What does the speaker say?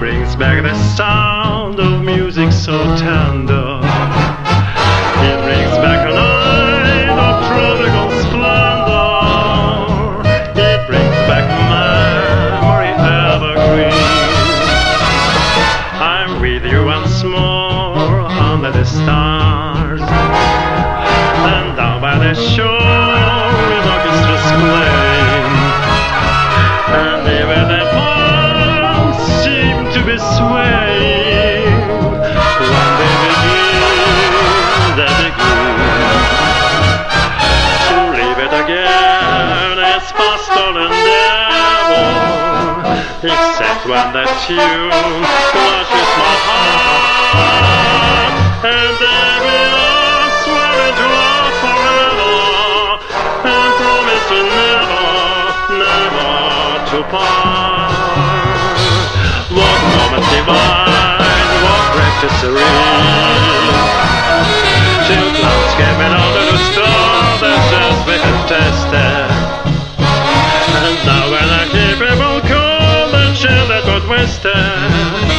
brings back the sound of music so tender. It brings back a night of tropical splendor. It brings back memory evergreen. I'm with you once more under the stars, and down by the shore in orchestra's playing, and even the palms seem to be swaying. When they begin to leave it again as past all endeavor, except when the tune touches my heart, and baby I swear into love forever, and promise to never to part. What moment divine, what breakfast serene, till clouds came in under the star that just we had tested. And now when I keep it all cold, the chill that got wasted.